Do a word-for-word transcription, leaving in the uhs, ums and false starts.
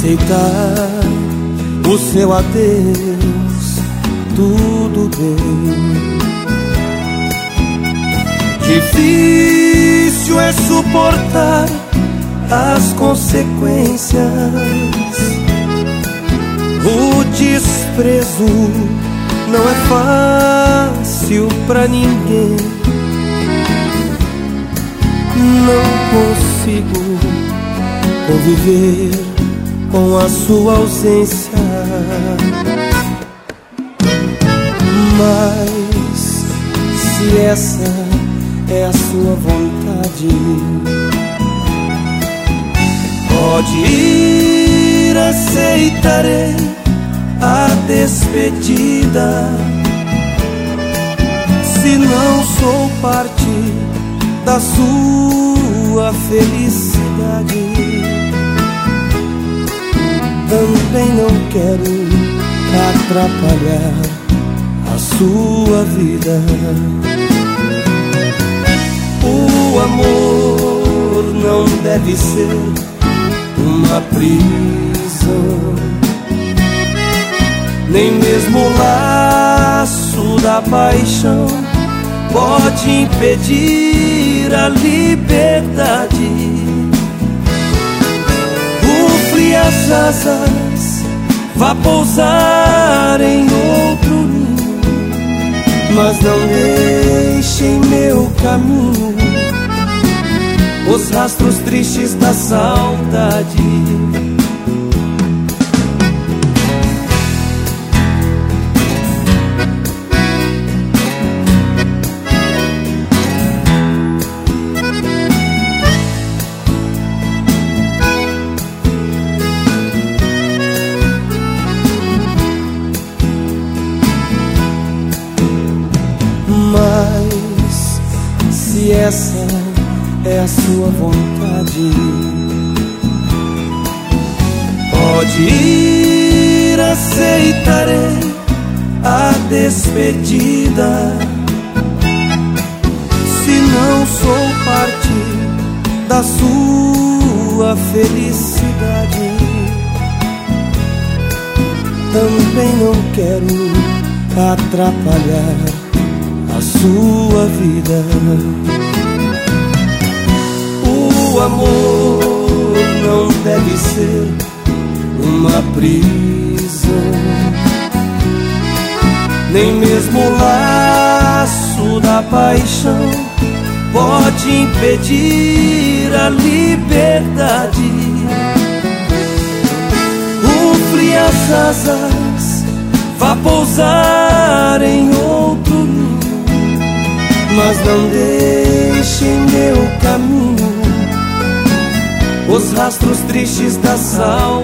aceitar o seu adeus, tudo bem. Difícil é suportar as consequências. O desprezo não é fácil pra ninguém. Não consigo conviver com a sua ausência. Mas se essa é a sua vontade, pode ir, aceitarei a despedida. Se não sou parte da sua felicidade, também não quero atrapalhar a sua vida. O amor não deve ser uma prisão, nem mesmo o laço da paixão pode impedir a liberdade. Rufle as asas, vá pousar em outro ninho, mas não deixe em meu caminho os rastros tristes da saudade. Mas se essa é a sua vontade, pode ir, aceitarei a despedida. Se não sou parte da sua felicidade, também não quero atrapalhar a sua vida. O amor não deve ser uma prisão, nem mesmo o laço da paixão pode impedir a liberdade. Rufle as asas, vá pousar em outro ninho, mas não deixe em meu caminho os rastros tristes da saudade.